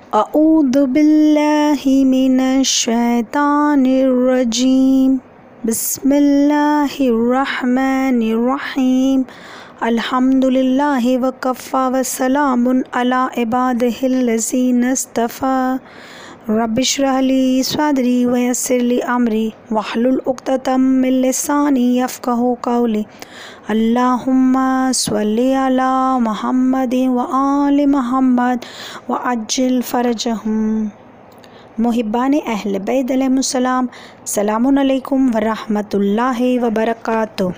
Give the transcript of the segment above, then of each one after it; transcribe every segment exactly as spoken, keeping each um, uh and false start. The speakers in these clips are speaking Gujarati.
अऊदु बिल्लाहि मिनश शैतानिर रजीम बिस्मिल्लाहिर रहमानिर रहीम अल्हम्दुलिल्लाहि वकफ़ा वसलामुन अला इबादिहिल्लज़ीना इस्तफ़ा रब्बिश्रह ली सदरी वयस्सिर ली अमरी वहलुल उक़्दतम मिन लिसानी यफ़क़हू क़ौली। अल्लाहुम्मा स्वल्लि अला मुहम्मदिन व आलि मुहम्मद व अज्जिल फ़रजहुम। मुहिब्बान अहले बैत अलैहिमुस्सलाम, सलामुन अलैकुम व रहमतुल्लाहि व बरकातुहू।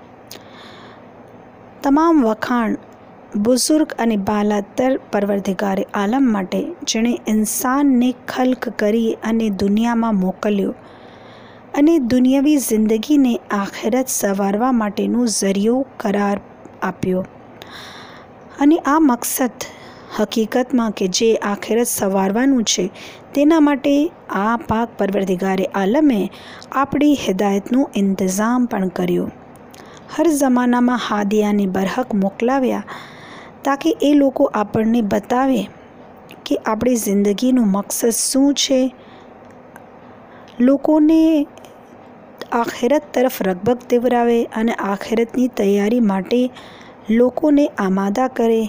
તમામ વખાણ બુઝુર્ગ અને બાલાતર પરવરદિગારે આલમ માટે, જેણે ઇન્સાનને ખલ્ક કરી અને દુનિયામાં મોકલ્યો અને દુનિયાવી જિંદગીને આખિરત સવારવા માટેનું ઝરિયો કરાર આપ્યો. અને આ મકસદ હકીકતમાં કે જે આખિરત સવારવાનું છે, તેના માટે આ પાક પરવરદિગારે આલમે આપણી હિદાયતનો ઇંતઝામ પણ કર્યો. હર જમાનામાં હાદિયાને બરહક મોકલાવ્યા તાકે એ લોકો આપણને બતાવે કે આપણી જિંદગીનું મકસદ શું છે, લોકોને આખિરત તરફ રગબગ દેવરાવે અને આખિરતની તૈયારી માટે લોકોને આમાદા કરે.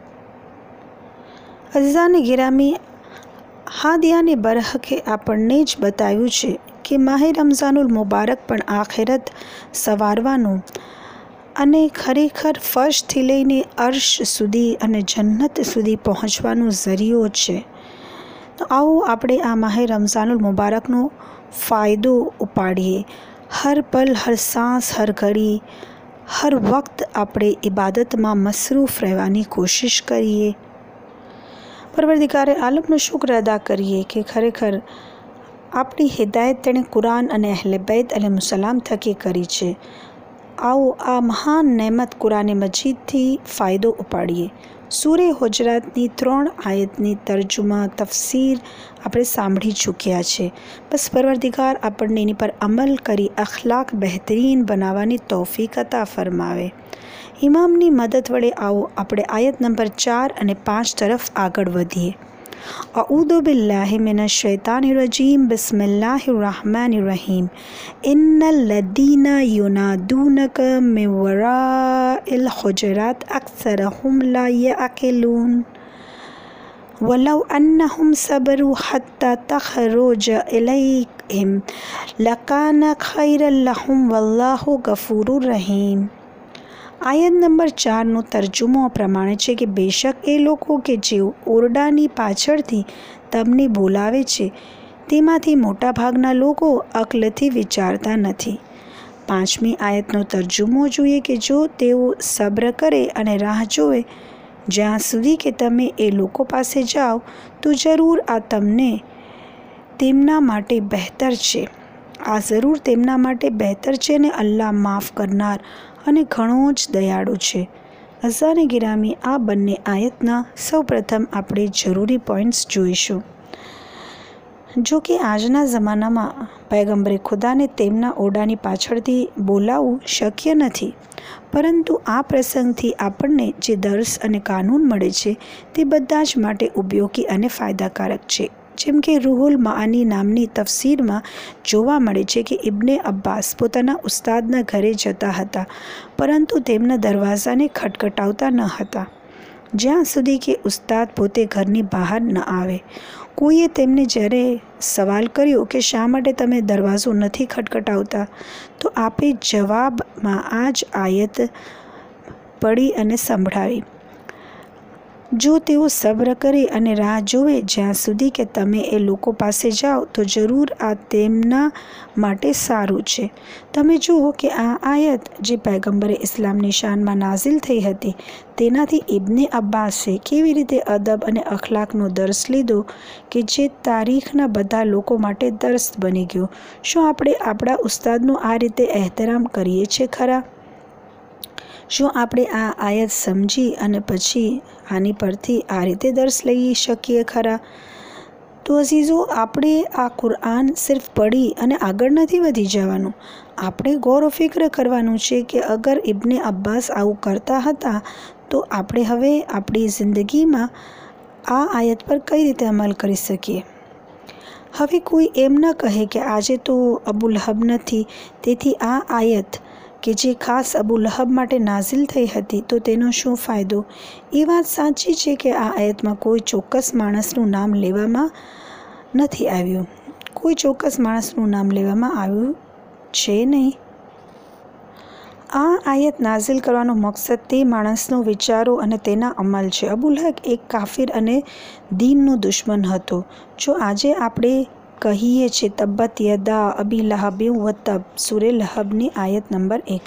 અઝાને ગિરામી, હાદિયાને બરહકે આપણને જ બતાવ્યું છે કે માહે રમઝાનુલ મુબારક પણ આખિરત સવારવાનું અને ખરેખર ફર્શથી લઈને અર્શ સુધી અને જન્નત સુધી પહોંચવાનો ઝરિયો છે. તો આવો આપણે આ માહે રમઝાનુલ મુબારકનો ફાયદો ઉપાડીએ. હર પલ, હર સાંસ, હર ઘડી, હર વક્ત આપણે ઇબાદતમાં મસરૂફ રહેવાની કોશિશ કરીએ. પરવરદિગારે આલમનો શુક્ર અદા કરીએ કે ખરેખર આપણી હિદાયત તેણે કુરાન અને અહલે બેત અલૈહિસ્સલામ થકી કરી છે. આવો આ મહાન નેમત કુરાન મજીદથી ફાયદો ઉપાડીએ. સૂરે હુજરાતની ત્રણ આયતની તર્જુમા તફસીર આપણે સાંભળી ચૂક્યા છે. બસ પરવરદિગાર આપણને એની પર અમલ કરી અખલાક બહેતરીન બનાવવાની તૌફીક અતા ફરમાવે. ઇમામની મદદ વડે આવો આપણે આયત નંબર ચાર અને પાંચ તરફ આગળ વધીએ. અઉદુ બિલ્લાહિ મિનશ શૈતાનિર રજીમ બિસ્મિલ્લાહિર રહમાનિર રહીમ ઇન્નલ લદીના યુનાદૂનક મિન વરાઇલ હુજરાત અક્સરહુમ લા યઅકિલૂન વલૌ અન્નહુમ સબરુ હત્તા તખરુજ ઇલૈહિમ લકાન ખૈરન લહુમ વલ્લાહુ ગફૂરુર રહીમ. આયત નંબર ચારનો તર્જુમો પ્રમાણે છે કે બેશક એ લોકો કે જેઓ ઓરડાની પાછળથી તમને બોલાવે છે, તેમાંથી મોટાભાગના લોકો અક્લથી વિચારતા નથી. પાંચમી આયતનો તર્જુમો જોઈએ કે જો તેઓ સબ્ર કરે અને રાહ જોવે જ્યાં સુધી કે તમે એ લોકો પાસે જાઓ, તો જરૂર આ તમને તેમના માટે બહેતર છે. આ જરૂર તેમના માટે બહેતર છે અને અલ્લાહ માફ કરનાર અને ઘણો જ દયાળુ છે. અઝાને ગિરામી, આ બંને આયતના સૌ પ્રથમ આપણે જરૂરી પોઈન્ટ્સ જોઈશું. જો કે આજના જમાનામાં પૈગંબરે ખુદાને તેમના ઓરડાની પાછળથી બોલાવવું શક્ય નથી, પરંતુ આ પ્રસંગથી આપણને જે દર્સ અને કાનૂન મળે છે તે બધા જ માટે ઉપયોગી અને ફાયદાકારક છે. જેમ કે રૂહુલ માની નામની તફસીરમાં જોવા મળે છે કે ઇબ્ને અબ્બાસ પોતાના ઉસ્તાદના ઘરે જતા હતા, પરંતુ તેમના દરવાજાને ખટખટાવતા ન હતા જ્યાં સુધી કે ઉસ્તાદ પોતે ઘરની બહાર ન આવે. કોઈએ તેમને જ્યારે સવાલ કર્યો કે શા માટે તમે દરવાજો નથી ખટખટાવતા, તો આપે જવાબમાં આ જ આયત પડી અને સંભળાવી. જો તેઓ સબ્ર કરે અને રાહ જોવે જ્યાં સુધી કે તમે એ લોકો પાસે જાઓ, તો જરૂર આ તેમના માટે સારું છે. તમે જુઓ કે આ આયત જે પૈગંબરે ઇસ્લામની શાનમાં નાઝિલ થઈ હતી, તેનાથી ઇબ્ને અબ્બાસે કેવી રીતે અદબ અને અખલાકનો દર્સ લીધો કે જે તારીખના બધા લોકો માટે દર્સ બની ગયો. શું આપણે આપણા ઉસ્તાદનો આ રીતે એહતરામ કરીએ છીએ ખરા? શું આપણે આ આયત સમજી અને પછી આની પરથી આ રીતે દર્સ લઈ શકીએ ખરા? તો અઝીઝો, આપણે આ કુરાન સિર્ફ પઢી અને આગળ નથી વધી જવાનું. આપણે ગૌર ફિક્ર કરવાનું છે કે અગર ઇબ્ને અબ્બાસ આવું કરતા હતા, તો આપણે હવે આપણી જિંદગીમાં આ આયત પર કઈ રીતે અમલ કરી શકીએ? હવે કોઈ એમ ન કહે કે આજે તો અબુ લહબ નથી, તેથી આ આયત કે જે ખાસ અબુ લહબ માટે નાઝિલ થઈ હતી, તો તેનો શું ફાયદો? એ વાત સાચી છે કે આ આયતમાં કોઈ ચોક્કસ માણસનું નામ લેવામાં નથી આવ્યું. કોઈ ચોક્કસ માણસનું નામ લેવામાં આવ્યું છે નહીં. આ આયત નાઝિલ કરવાનો મકસદ તે માણસનો વિચારો અને તેના અમલ છે. અબુ લહબ એક કાફિર અને દીનનો દુશ્મન હતો. જો આજે આપણે કહીએ છીએ તબ્બત યદા અબી લહબિન વ તબ, સૂરે લહબની આયત નંબર એક,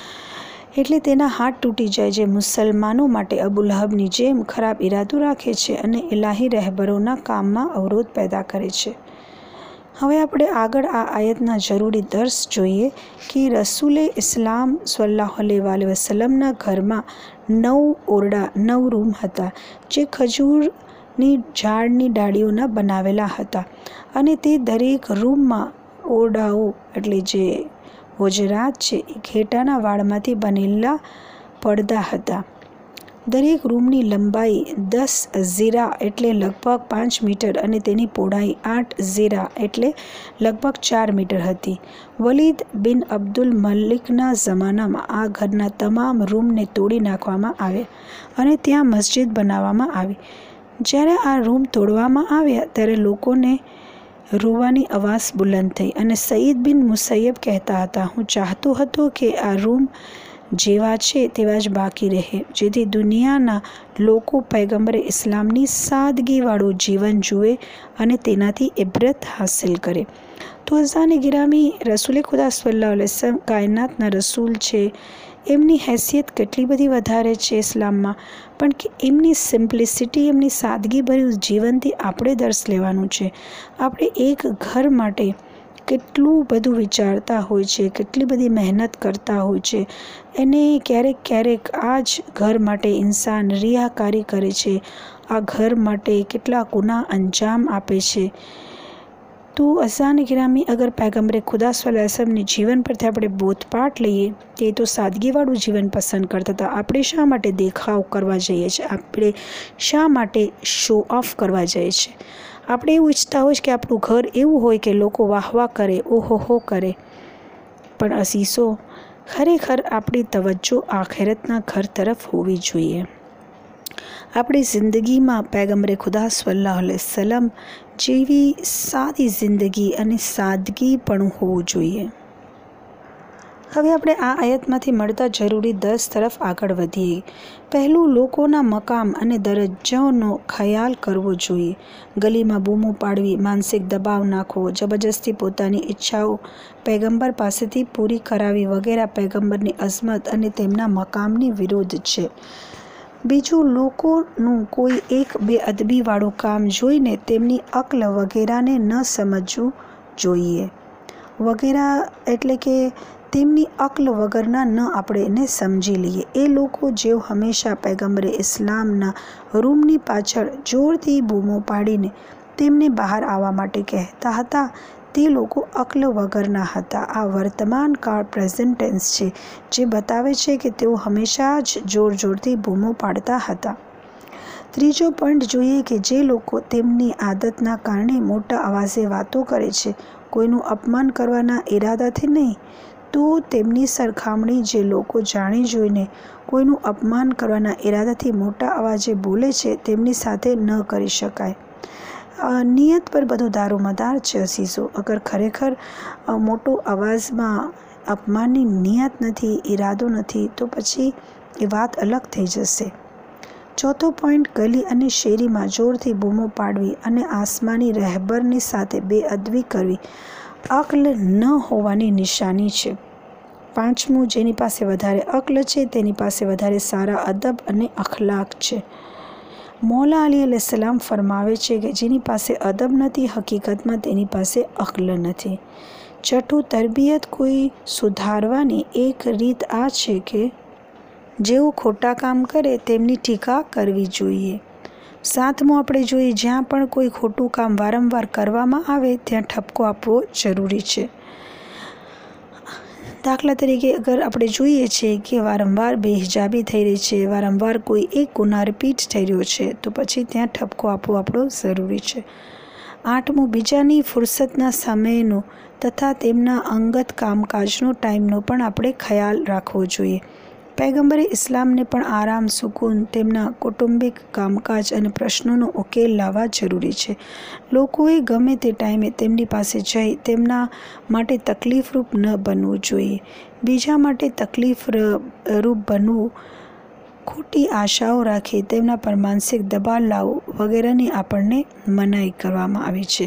એટલે તેના હાથ તૂટી જાય જે મુસલમાનો માટે અબુ લહબની જેમ ખરાબ ઈરાદો રાખે છે અને ઇલાહી રહેબરોના કામમાં અવરોધ પેદા કરે છે. હવે આપણે આગળ આ આયતના જરૂરી દર્શ જોઈએ કે રસૂલે ઇસ્લામ સલ્લલ્લાહુ અલૈહિ વસલ્લમના ઘરમાં નવ ઓરડા, નવ રૂમ હતા જે ખજૂરની ઝાડની ડાળીઓના બનાવેલા હતા અને તે દરેક રૂમમાં ઓરડાઓ એટલે જે હોજરાત છે એ ઘેટાના વાળમાંથી બનેલા પડદા હતા. દરેક રૂમની લંબાઈ દસ ઝીરા એટલે લગભગ પાંચ મીટર અને તેની પહોળાઈ આઠ ઝીરા એટલે લગભગ ચાર મીટર હતી. વલીદ બિન અબ્દુલ મલિકના જમાનામાં આ ઘરના તમામ રૂમને તોડી નાખવામાં આવ્યા અને ત્યાં મસ્જિદ બનાવવામાં આવી. જ્યારે આ રૂમ તોડવામાં આવ્યા ત્યારે લોકોને રોવાની અવાજ બુલંદ થઈ અને સઈદ બિન મુસૈયબ કહેતા હતા, હું ચાહતો હતો કે આ રૂમ જેવા છે તેવા જ બાકી રહે, જેથી દુનિયાના લોકો પૈગંબરે ઇસ્લામની સાદગીવાળું જીવન જુએ અને તેનાથી ઇબ્રત હાસિલ કરે. તો અઝાન ગિરામી, રસૂલે ખુદા સલ્લલ્લાહુ અલૈહિ વસલ્લમ કાયનાતના રસૂલ છે. એમની હેસિયત કેટલી બધી વધારે છે ઇસ્લામમાં, પણ કે એમની સિમ્પ્લિસિટી, એમની સાદગીભર્યું જીવનથી આપણે દર્શ લેવાનું છે. આપણે એક ઘર માટે કેટલું બધું વિચારતા હોય છે, કેટલી બધી મહેનત કરતા હોય છે, અને ક્યારેક ક્યારેક આ જ ઘર માટે ઇન્સાન રિયાકારી કરે છે, આ ઘર માટે કેટલા ગુનાહ અંજામ આપે છે. તો અઝાન ગિરામી, અગર પૈગંબરે ખુદા સલ્લલ્લાહુ અલૈહિ વસલ્લમની જીવન પરથી આપણે બોધપાઠ લઈએ કે તો સાદગીવાળું જીવન પસંદ કરતા હતા. આપણે શા માટે દેખાવ કરવા જઈએ છીએ? આપણે શા માટે શો ઓફ કરવા જઈએ છીએ? આપણે એવું ઈચ્છતા હોય કે આપણું ઘર એવું હોય કે લોકો વાહ વાહ કરે, ઓહો હો કરે. પણ અસીસો, ખરેખર આપણી તવજ્જો આખિરતના ઘર તરફ હોવી જોઈએ. આપણી જિંદગીમાં પૈગંબરે ખુદા સલ્લલ્લાહુ અલૈહિ વસલ્લમ જેવી સાદી જિંદગી અને સાદગી પણ હોવું જોઈએ. હવે આપણે આ આયતમાંથી મળતા જરૂરી દર્શ તરફ આગળ વધીએ. પહેલું, લોકોના મકામ અને દરજ્જાનો ખ્યાલ કરવો જોઈએ. ગલીમાં બૂમો પાડવી, માનસિક દબાવ નાખવો, જબરજસ્તી પોતાની ઈચ્છાઓ પૈગંબર પાસેથી પૂરી કરાવી વગેરે પૈગંબરની અઝમત અને તેમના મકામની વિરુદ્ધ છે. બીજું, લોકોનું કોઈ એક બેઅદબીવાળું કામ જોઈને તેમની અક્લ વગેરેને ન સમજવું જોઈએ. વગેરે એટલે કે તેમની અક્લ વગરના ન આપણે એને સમજી લઈએ. એ લોકો જેઓ હંમેશા પૈગંબરે ઇસ્લામના રૂમની પાછળ જોરથી બૂમો પાડીને તેમને બહાર આવવા માટે કહેતા હતા, તે લોકો અક્લ વગરના હતા. આ વર્તમાન કાળ પ્રેઝન્ટ ટેન્સ છે, જે બતાવે છે કે તેઓ હંમેશા જ જોર જોરથી બૂમો પાડતા હતા. ત્રીજો પોઈન્ટ જોઈએ કે જે લોકો તેમની આદતના કારણે મોટા અવાજે વાતો કરે છે, કોઈનું અપમાન કરવાના ઈરાદાથી નહીં, તો તેમની સરખામણી જે લોકો જાણી જોઈને કોઈનું અપમાન કરવાના ઈરાદાથી મોટા અવાજે બોલે છે તેમની સાથે ન કરી શકાય. નિયત પર બધું દારોમદાર છે અસીસો. અગર ખરેખર મોટો અવાજમાં અપમાનની નિયત નથી, ઈરાદો નથી, તો પછી એ વાત અલગ થઈ જશે. ચોથો પોઈન્ટ, ગલી અને શેરીમાં જોરથી બૂમો પાડવી અને આસમાની રહેબરની સાથે બેઅદબી કરવી અક્લ ન હોવાની નિશાની છે. પાંચમું, જેની પાસે વધારે અક્લ છે તેની પાસે વધારે સારા અદબ અને અખલાક છે. મૌલા અલી અલૈહિસ્સલામ ફરમાવે છે કે જેની પાસે અદબ નથી, હકીકતમાં તેની પાસે અક્લ નથી. છઠ્ઠું, તરબિયત કોઈ સુધારવાની એક રીત આ છે કે જેઓ ખોટા કામ કરે તેમની ટીકા કરવી જોઈએ. સાતમું, આપણે જોઈએ જ્યાં પણ કોઈ ખોટું કામ વારંવાર કરવામાં આવે ત્યાં ઠપકો આપવો જરૂરી છે. દાખલા તરીકે અગર આપણે જોઈએ છીએ કે વારંવાર બેહિજાબી થઈ રહી છે, વારંવાર કોઈ એક ગુનાહ રિપીટ થઈ રહ્યો છે, તો પછી ત્યાં ઠપકો આપવો આપણો જરૂરી છે. આઠમું, બીજાની ફુરસતના સમયનો તથા તેમના અંગત કામકાજનો ટાઈમનો પણ આપણે ખ્યાલ રાખવો જોઈએ. પૈગંબરે ઇસ્લામને પણ આરામ, સુકૂન, તેમના કૌટુંબિક કામકાજ અને પ્રશ્નોનો ઉકેલ લાવવા જરૂરી છે. લોકોએ ગમે તે ટાઈમે તેમની પાસે જઈ તેમના માટે તકલીફરૂપ ન બનવું જોઈએ. બીજા માટે તકલીફરૂપ બનવું, ખોટી આશાઓ રાખી તેમના પર માનસિક દબાણ લાવવું વગેરેની આપણને મનાઈ કરવામાં આવી છે.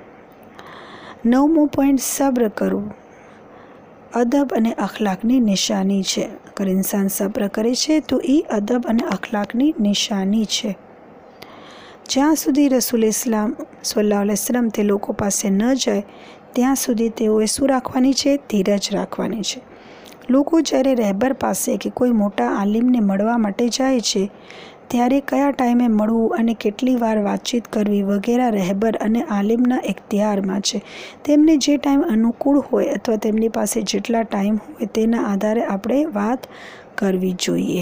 નવમો પોઈન્ટ, સબ્ર કરવું અદબ અને અખલાકની નિશાની છે. અગર ઇન્સાન સબ્ર કરે છે તો એ અદબ અને અખલાકની નિશાની છે. જ્યાં સુધી રસૂલ ઇસ્લામ સલ્લલ્લાહુ અલૈહિ વસલ્લમ તે લોકો પાસે ન જાય ત્યાં સુધી તેઓએ શું રાખવાની છે? ધીરજ રાખવાની છે. લોકો જ્યારે રહેબર પાસે કે કોઈ મોટા આલિમને મળવા માટે જાય છે ત્યારે કયા ટાઈમે મળવું અને કેટલી વાર વાતચીત કરવી વગેરે રહેબર અને આલિમના ઇખ્તિયારમાં છે. તેમને જે ટાઈમ અનુકૂળ હોય અથવા તેમની પાસે જેટલા ટાઈમ હોય તેના આધારે આપણે વાત કરવી જોઈએ.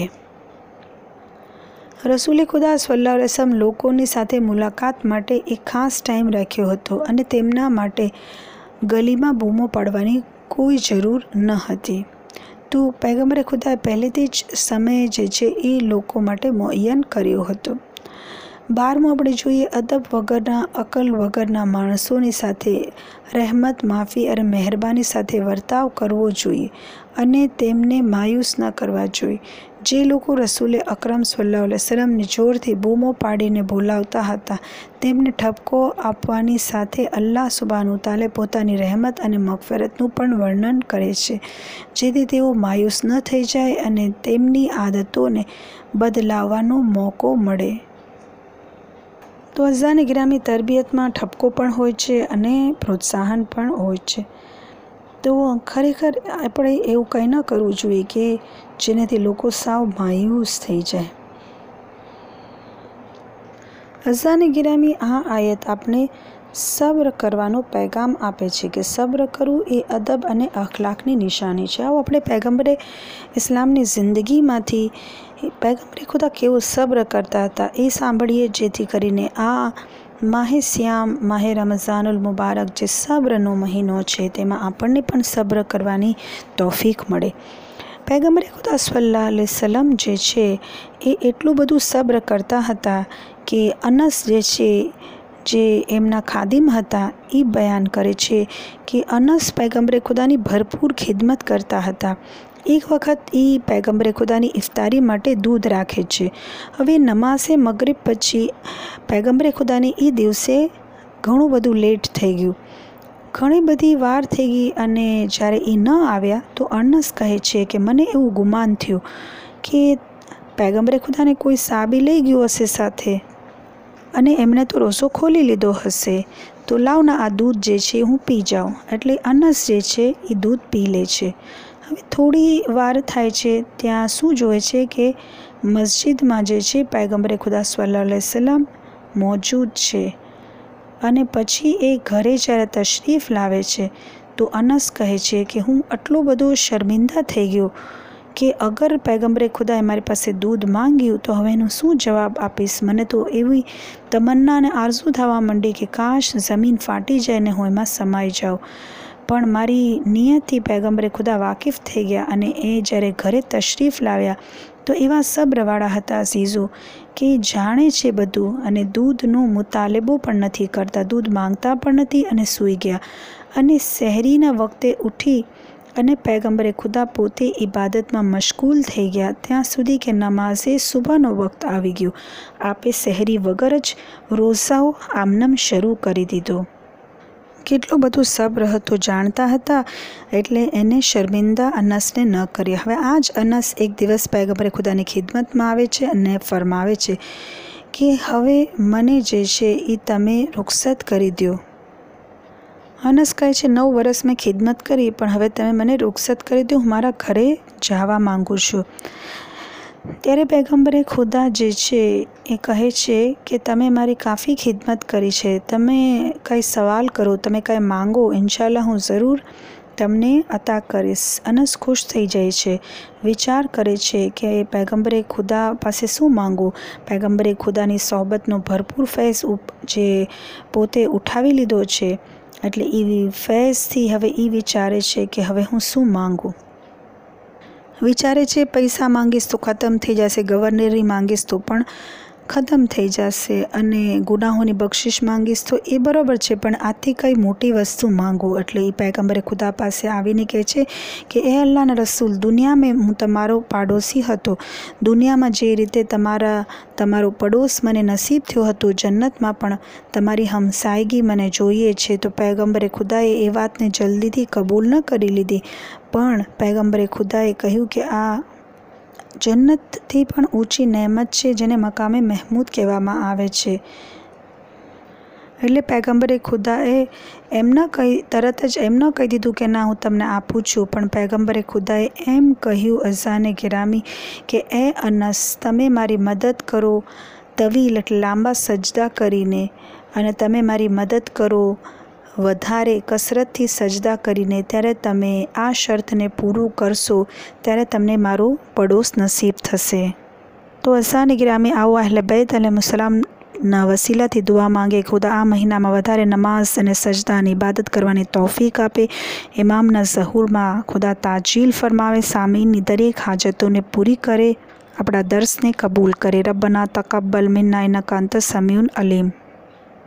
રસૂલે ખુદા સલ્લલ્લાહુ અલૈહિ વસલ્લમ લોકોની સાથે મુલાકાત માટે એક ખાસ ટાઈમ રાખ્યો હતો અને તેમના માટે ગલીમાં બૂમો પાડવાની કોઈ જરૂર ન હતી. તો પૈગંબરે ખુદાએ પહેલેથી જ સમય જે છે એ લોકો માટે મુઅય્યન કર્યો હતો. બારમું આપણે જોઈએ, અદબ વગરના, અકલ વગરના માણસોની સાથે રહેમત, માફી અને મહેરબાની સાથે વર્તાવ કરવો જોઈએ અને તેમને માયુસ ન કરવા જોઈએ. જે લોકો રસૂલે અકરમ સલ્લલ્લાહુ અલૈહિ વસલ્લમને જોરથી બૂમો પાડીને બોલાવતા હતા તેમને ઠપકો આપવાની સાથે અલ્લાહ સુબ્હાનહુ તઆલા પોતાની રહેમત અને મગફિરતનું પણ વર્ણન કરે છે, જેથી તેઓ માયુસ ન થઈ જાય અને તેમની આદતોને બદલાવવાનો મોકો મળે. તો અઝાન ગિરામી, તરબિયતમાં ઠપકો પણ હોય છે અને પ્રોત્સાહન પણ હોય છે. તો ખરેખર આપણે એવું કંઈ ન કરવું જોઈએ કે જેનાથી લોકો સાવ માયુસ થઈ જાય. અઝાન ગિરામી, આ આયત આપણે સબ્ર કરવાનો પૈગામ આપે છે કે સબ્ર કરવું એ અદબ અને અખલાકની નિશાની છે. આવો આપણે પૈગંબરે ઇસ્લામની જિંદગીમાંથી પૈગંબરે ખુદા કેવો સબ્ર કરતા હતા એ સાંભળીએ, જેથી કરીને આ માહે સિયામ, માહે રમઝાનુલ મુબારક જે સબ્રનો મહિનો છે તેમાં આપણને પણ સબ્ર કરવાની તૌફીક મળે. પૈગંબરે ખુદા સલ્લલ્લાહુ અલૈહિ વસલ્લમ જે છે એ એટલું બધું સબ્ર કરતા હતા કે અનસ જે છે જે એમના ખાદિમ હતા એ બયાન કરે છે કે અનસ પૈગંબરે ખુદાની ભરપૂર ખિદમત કરતા હતા. એક વખત એ પૈગંબરે ખુદાની ઇફતારી માટે દૂધ રાખે છે. હવે નમાઝે મગરિબ પછી પૈગંબરે ખુદાની એ દિવસે ઘણું બધું લેટ થઈ ગયું, ઘણી બધી વાર થઈ ગઈ અને જ્યારે એ ન આવ્યા તો અનસ કહે છે કે મને એવું ગુમાન થયું કે પૈગંબરે ખુદાને કોઈ સાબી લઈ ગયું હશે સાથે અને એમણે તો રોઝો ખોલી લીધો હશે, તો લાવના આ દૂધ જે છે હું પી જાઉં. એટલે અનસ જે છે એ દૂધ પી લે છે. હવે થોડી વાર થાય છે ત્યાં શું જોવે છે કે મસ્જિદમાં જે છે પૈગંબરે ખુદા સલ્લલ્લાહુ અલૈહિ વસલ્લમ મોજૂદ છે અને પછી એ ઘરે જ્યારે તશરીફ લાવે છે તો અનસ કહે છે કે હું આટલો બધો શર્મિંદા થઈ ગયો કે અગર પૈગંબરે ખુદાએ મારી પાસે દૂધ માંગ્યું તો હવે એનો શું જવાબ આપીશ. મને તો એવી તમન્ના અને આરઝુ થવા માંડી કે કાશ જમીન ફાટી જાય ને હું એમાં સમાઈ જાઉં. પણ મારી નિયતથી પૈગંબરે ખુદા વાકેફ થઈ ગયા અને એ જ્યારે ઘરે તશરીફ લાવ્યા તો એવા સબ્રવાળા હતા અઝીઝો કે જાણે છે બધું અને દૂધનો મુતાલબો પણ નથી કરતા, દૂધ માંગતા પણ નથી અને સૂઈ ગયા. અને સહેરીના વખતે ઉઠી અને પૈગંબરે ખુદા પોતે ઇબાદતમાં મશગુલ થઈ ગયા ત્યાં સુધી કે નમાઝે સુબહનો વખત આવી ગયો. આપે સહેરી વગર જ રોઝાઓ આમનમ શરૂ કરી દીધો. કેટલો બધું સબ્ર હતો જાણતા હતા એટલે એને શર્મિંદા અનસને ન કર્યા. હવે આ જ અનસ એક દિવસ પૈગંબરે ખુદાની ખિદમતમાં આવે છે અને ફરમાવે છે કે હવે મને જે છે એ તમે રૂખસત કરી દો. અનસ કહે છે નવ વર્ષ મેં ખિદમત કરી પણ હવે તમે મને રૂખસત કરી દો, હું મારા ઘરે જવા માંગુ છું. ત્યારે પૈગંબરે ખુદા જે છે એ કહે છે કે તમે મારી કાફી ખિદમત કરી છે, તમે કંઈ સવાલ કરો, તમે કંઈ માંગો, ઇન્શાલ્લાહ હું જરૂર તમને અતા કરીશ। અનસ ખુશ થઈ જાય છે, વિચાર કરે છે કે પૈગંબરે ખુદા પાસે શું માંગવું। પૈગંબરે ખુદાની સોબતનો ભરપૂર ફૈઝ જે પોતે ઉઠાવી લીધો છે, એટલે એ ફૈઝથી હવે એ વિચારે છે કે હવે હું શું માંગું। વિચારે છે પૈસા માંગીશ તો ખતમ થઈ જશે, ગવર્નરી માંગીશ તો પણ ખતમ થઈ જશે, અને ગુનાહોની બક્ષિશ માંગીશ તો એ બરાબર છે, પણ આથી કઈ મોટી વસ્તુ માંગો। એટલે એ પૈગંબરે ખુદા પાસે આવીને કહે છે કે એ અલ્લાહના રસૂલ, દુનિયામાં હું તમારો પાડોશી હતો, દુનિયામાં જે રીતે તમારા તમારો પડોશ મને નસીબ થયો હતો, જન્નતમાં પણ તમારી હમસાયગી મને જોઈએ છે। તો પૈગંબરે ખુદાએ એ વાતને જલ્દીથી કબૂલ ન કરી લીધી, પણ પૈગંબરે ખુદાએ કહ્યું કે આ જન્નતથી પણ ઊંચી નહેમત છે, જેને મકામે મહેમૂદ કહેવામાં આવે છે। એટલે પૈગંબરે ખુદાએ એમ ન કહી તરત જ એમ ન કહી દીધું કે ના હું તમને આપું છું, પણ પૈગંબરે ખુદાએ એમ કહ્યું અઝાને ગિરામી કે એ અનસ, તમે મારી મદદ કરો તવીલ એટલે લાંબા સજદા કરીને, અને તમે મારી મદદ કરો વધારે કસરતથી સજદા કરીને, ત્યારે તમે આ શરતને પૂરું કરશો ત્યારે તમને મારો પડોશ નસીબ થશે। તો અઝાને ગિરામી આવો અહલે બૈત અલૈહિસ્સલામના વસીલાથી દુઆ માંગે, ખુદા આ મહિનામાં વધારે નમાઝ અને સજદાની ઇબાદત કરવાની તૌફીક આપે, ઇમામના ઝહૂરમાં ખુદા તાજીલ ફરમાવે, સામીનની દરેક હાજતોને પૂરી કરે, આપણા દર્સને કબૂલ કરે। રબ્બના તકબ્બલ મિન્ના ઇન્નકા અંતસ સમીઉલ અલીમ।